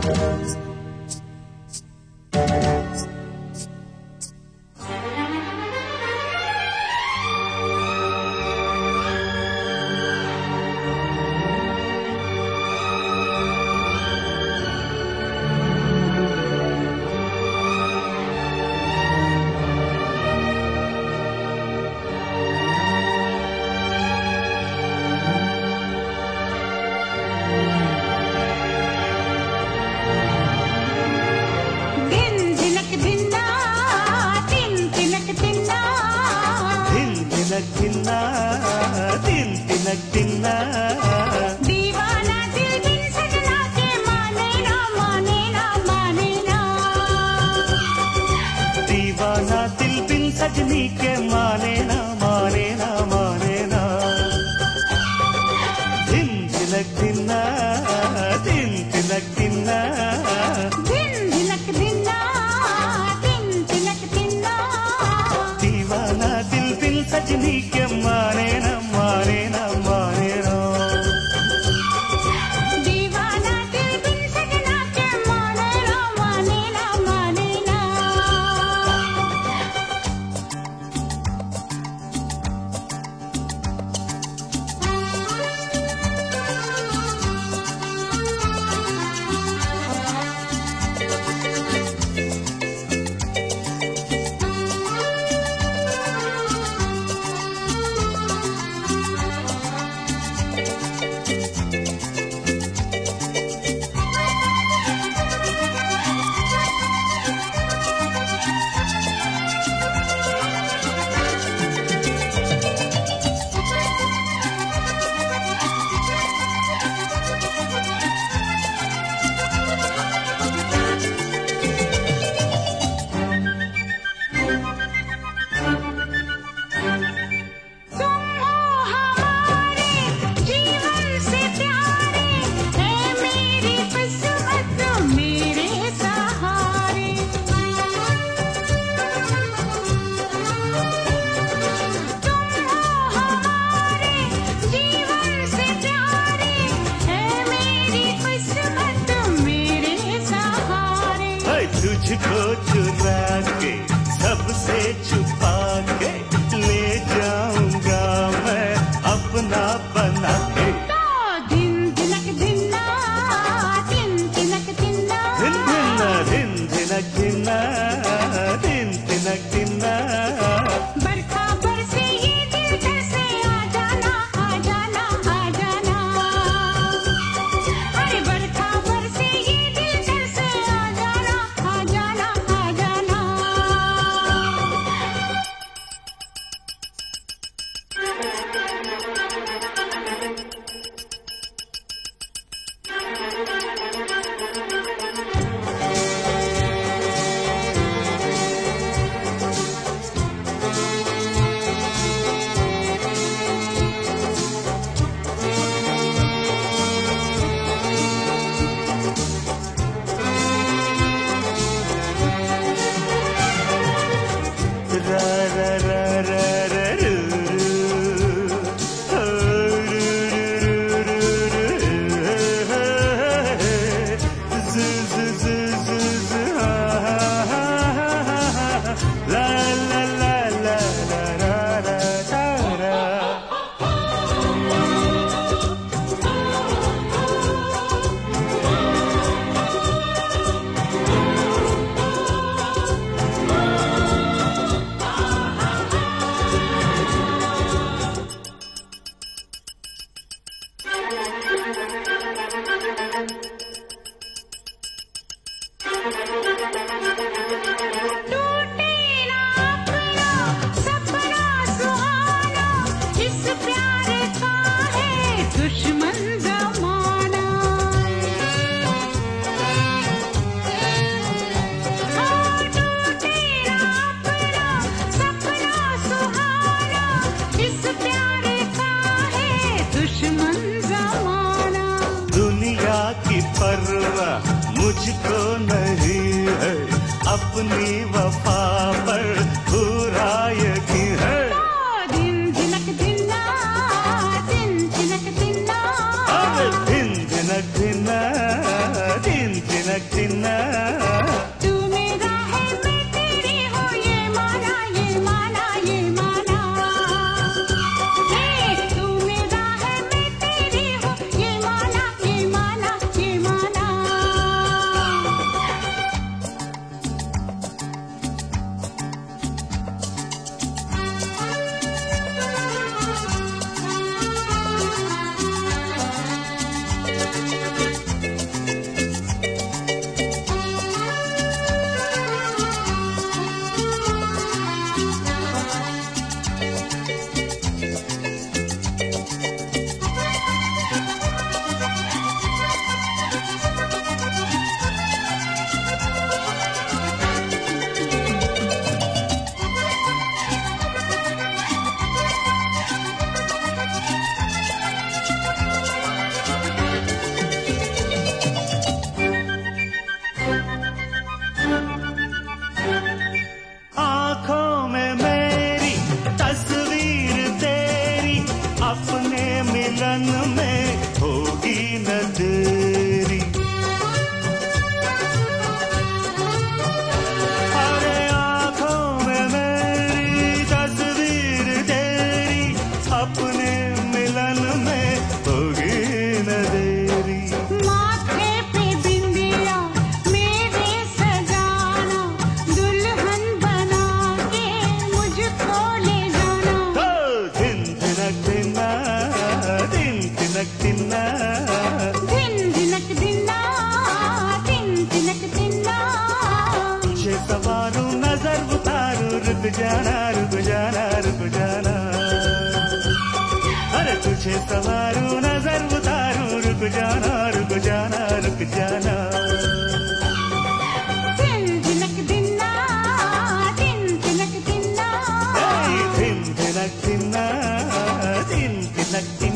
सजनी के माने ना माने ना माने ना दिन तिलक दिना दिन तिलक दिना दिन तिलक दिना दिन तिलक दिना दीवाना दिल बिन सजनी के माने ना माने ना माने ना दीवाना दिल बिन सजना के माने ना माने ना माने ना तुझको चुरा के सबसे छुपा के ले जाऊंगा मैं अपना बना के दिन तिलक दिना दिन तिलक दिना दिन तिलक दिना दिन तिलक दिना बरखा बरसे ये दिल कैसे आ जाना आ जाना आ जाना अरे बरखा बरसे ये दिल कैसे आ जाना आ जाना आ जाना ra ra ra ra ra ru la la la la la ra ra ra टूटे ना अपना सपना सुहाना इस प्यार का है दुश्मन जमाना टूटे ना अपना सपना सुहाना इस प्यार का है दुश्मन जमाना दुनिया की परवाह मुझको नहीं है अपनी वफा पर पूरा यकीन है दिन तिलक दिना दिन तिलक दिना अब दिन तिलक दिना दिन तिलक जाना रुक जाना रुक जाना। दिन तिनक दिन्ना दिन तिनक दिन्ना दिन तिनक दिन्ना दिन तिनक